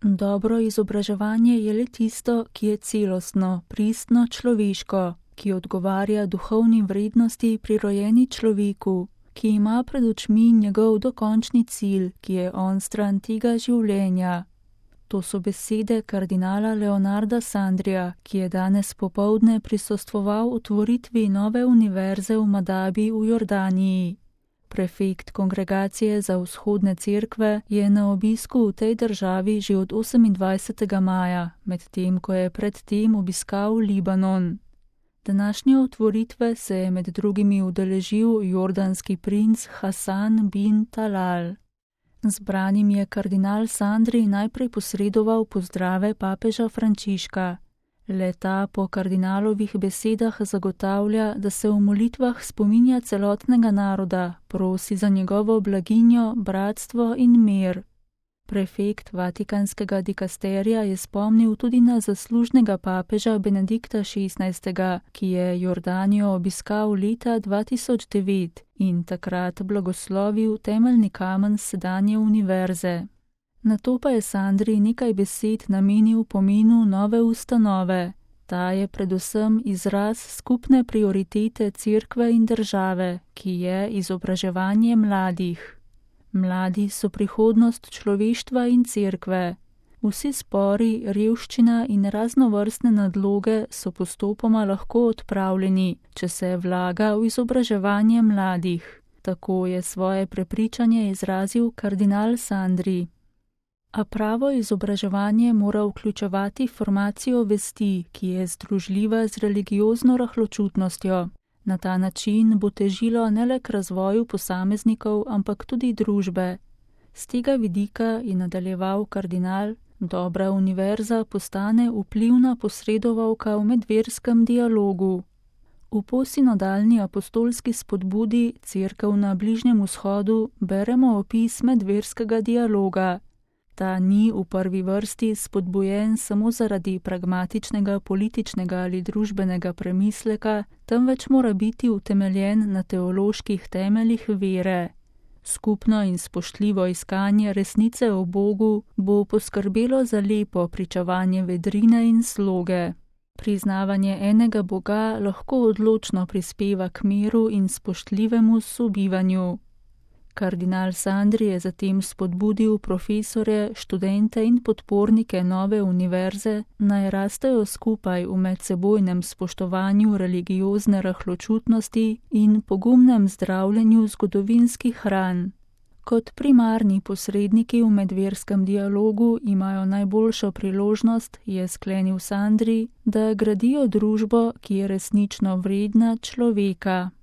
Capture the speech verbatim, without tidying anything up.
Dobro izobraževanje je le tisto, ki je celostno, pristno človeško, ki odgovarja duhovni vrednosti prirojeni človeku, ki ima pred očmi njegov dokončni cilj, ki je onstran tega življenja. To so besede kardinala Leonarda Sandrija, ki je danes popoldne prisostvoval otvoritvi nove univerze v Madabi v Jordaniji. Prefekt Kongregacije za vzhodne cerkve je na obisku v tej državi že od osemindvajsetega maja, medtem ko je predtem obiskal Libanon. Današnje otvoritve se je med drugimi udeležil jordanski princ Hasan bin Talal. Zbranim je kardinal Sandri najprej posredoval pozdrave papeža Frančiška. Le-ta po kardinalovih besedah zagotavlja, da se v molitvah spominja celotnega naroda, prosi za njegovo blaginjo, bratstvo in mir. Prefekt vatikanskega dikasterija je spomnil tudi na zaslužnega papeža Benedikta šestnajstega, ki je Jordanijo obiskal leta dva tisoč devet in takrat blagoslovil temeljni kamen sedanje univerze. Nato pa je Sandri nekaj besed namenil pomenu nove ustanove. Ta je predvsem izraz skupne prioritete cerkve in države, ki je izobraževanje mladih. Mladi so prihodnost človeštva in cerkve. Vsi spori, revščina in raznovrstne nadloge so postopoma lahko odpravljeni, če se vlaga v izobraževanje mladih. Tako je svoje prepričanje izrazil kardinal Sandri. A pravo izobraževanje mora vključevati formacijo vesti, ki je združljiva z religiozno rahločutnostjo. Na ta način bo težilo ne le k razvoju posameznikov, ampak tudi družbe. Z tega vidika je nadaljeval kardinal, dobra univerza postane vplivna posredovalka v medverskem dialogu. V posinodalni apostolski spodbudi Cerkev na Bližnjem vzhodu beremo opis medverskega dialoga. Ta ni v prvi vrsti spodbujen samo zaradi pragmatičnega, političnega ali družbenega premisleka, temveč mora biti utemeljen na teoloških temeljih vere. Skupno in spoštljivo iskanje resnice o Bogu bo poskrbelo za lepo pričevanje vedrine in sloge. Priznavanje enega Boga lahko odločno prispeva k miru in spoštljivemu sobivanju. Kardinal Sandri je zatem spodbudil profesorje, študente in podpornike nove univerze, naj rastejo skupaj v medsebojnem spoštovanju religiozne rahločutnosti in pogumnem zdravljenju zgodovinskih ran. Kot primarni posredniki v medverskem dialogu imajo najboljšo priložnost, je sklenil Sandri, da gradijo družbo, ki je resnično vredna človeka.